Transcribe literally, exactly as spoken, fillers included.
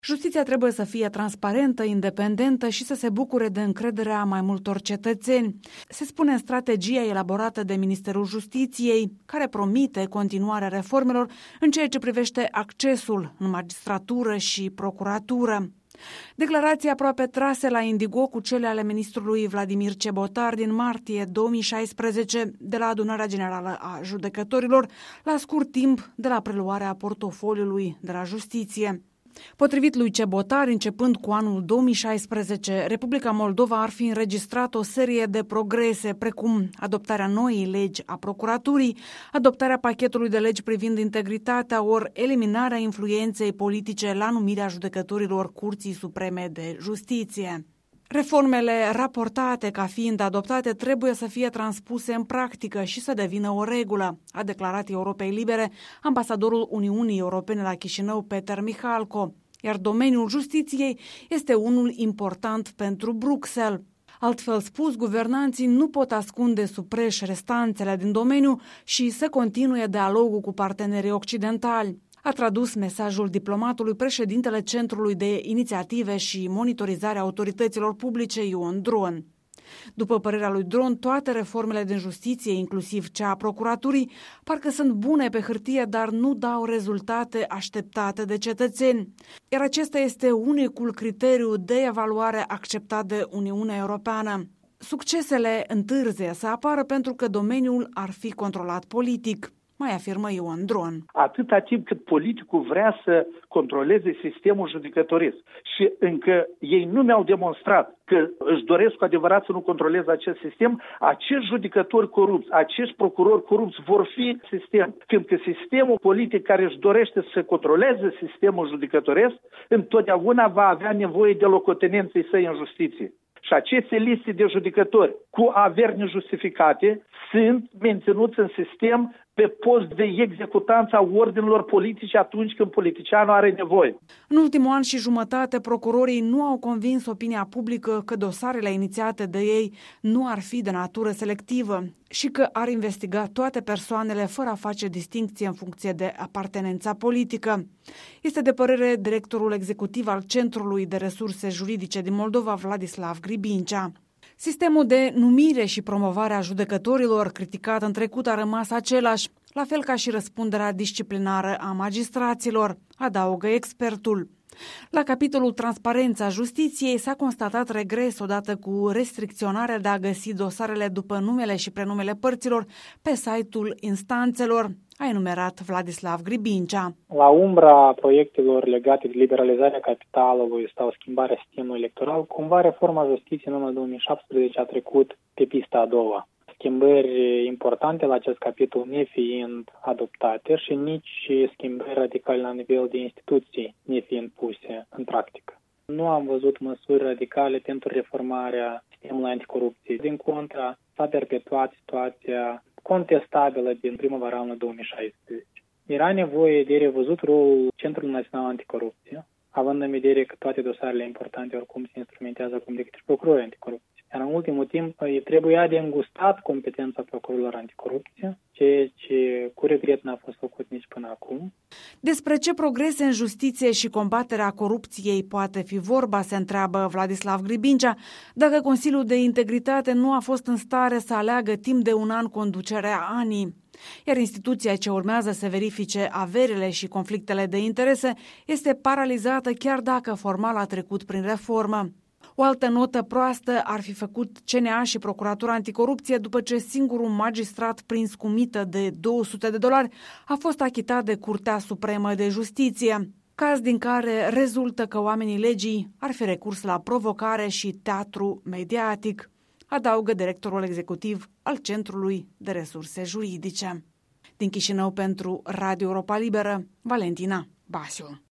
Justiția trebuie să fie transparentă, independentă și să se bucure de încrederea mai multor cetățeni. Se spune în strategia elaborată de Ministerul Justiției, care promite continuarea reformelor în ceea ce privește accesul în magistratură și procuratură. Declarații aproape trase la indigo cu cele ale ministrului Vladimir Cebotar din martie două mii șaisprezece de la Adunarea Generală a Judecătorilor, la scurt timp de la preluarea portofoliului de la Justiție. Potrivit lui Cebotar, începând cu anul două mii șaisprezece, Republica Moldova ar fi înregistrat o serie de progrese, precum adoptarea noii legi a procuraturii, adoptarea pachetului de legi privind integritatea, ori eliminarea influenței politice la numirea judecătorilor Curții Supreme de Justiție. Reformele raportate ca fiind adoptate trebuie să fie transpuse în practică și să devină o regulă, a declarat Europei Libere ambasadorul Uniunii Europene la Chișinău, Peter Mihalko, iar domeniul justiției este unul important pentru Bruxelles. Altfel spus, guvernanții nu pot ascunde sub preș restanțele din domeniu și să continue dialogul cu partenerii occidentali. A tradus mesajul diplomatului președintele Centrului de Inițiative și Monitorizare a Autorităților Publice, Ion Dron. După părerea lui Dron, toate reformele din justiție, inclusiv cea a procuraturii, parcă sunt bune pe hârtie, dar nu dau rezultate așteptate de cetățeni. Iar acesta este unicul criteriu de evaluare acceptat de Uniunea Europeană. Succesele întârzie să apară pentru că domeniul ar fi controlat politic, mai afirmă Ion Dron. Atâta timp cât politicul vrea să controleze sistemul judecătoresc și încă ei nu mi-au demonstrat că își doresc cu adevărat să nu controleze acest sistem, acești judecători corupți, acești procurori corupți vor fi sistem. Fiindcă sistemul politic care își dorește să controleze sistemul judecătoresc, întotdeauna va avea nevoie de locotenenții săi în justiție. Și aceste liste de judecători cu averi nejustificate sunt menținuți în sistem pe post de executanță a ordinelor politice atunci când politicianul are nevoie. În ultimul an și jumătate, procurorii nu au convins opinia publică că dosarele inițiate de ei nu ar fi de natură selectivă și că ar investiga toate persoanele fără a face distincție în funcție de apartenența politică. Este de părere directorul executiv al Centrului de Resurse Juridice din Moldova, Vladislav Gribincea. Sistemul de numire și promovare a judecătorilor, criticat în trecut, a rămas același, la fel ca și răspunderea disciplinară a magistraților, adaugă expertul. La capitolul Transparența Justiției s-a constatat regres odată cu restricționarea de a găsi dosarele după numele și prenumele părților pe site-ul instanțelor, a enumerat Vladislav Gribincea. La umbra proiectelor legate de liberalizarea capitalului sau schimbarea sistemului electoral, cumva reforma justiției în anul două mii șaptesprezece a trecut pe pista a doua. Schimbări importante la acest capitol nefiind adoptate și nici schimbări radicale la nivel de instituții nefiind puse în practică. Nu am văzut măsuri radicale pentru reformarea sistemului anticorupție. Din contra, s-a perpetuat situația contestabilă din primăvara anului două mii șaisprezece. Era nevoie de revăzut rolul Centrului Național Anticorupție, având în vedere că toate dosarele importante oricum se instrumentează acum de către procurori anticorupție. Iar în ultimul timp trebuia de îngustat competența procurorilor anticorupție, ceea ce cu regret n-a fost făcut nici până acum. Despre ce progrese în justiție și combaterea corupției poate fi vorba, se întreabă Vladislav Gribincea, dacă Consiliul de Integritate nu a fost în stare să aleagă timp de un an conducerea ANI. Iar instituția ce urmează să verifice averile și conflictele de interese este paralizată chiar dacă formal a trecut prin reformă. O altă notă proastă ar fi făcut C N A și Procuratura Anticorupție după ce singurul magistrat prins cu mită de două sute de dolari a fost achitat de Curtea Supremă de Justiție, caz din care rezultă că oamenii legii ar fi recurs la provocare și teatru mediatic, adaugă directorul executiv al Centrului de Resurse Juridice. Din Chișinău pentru Radio Europa Liberă, Valentina Basiu.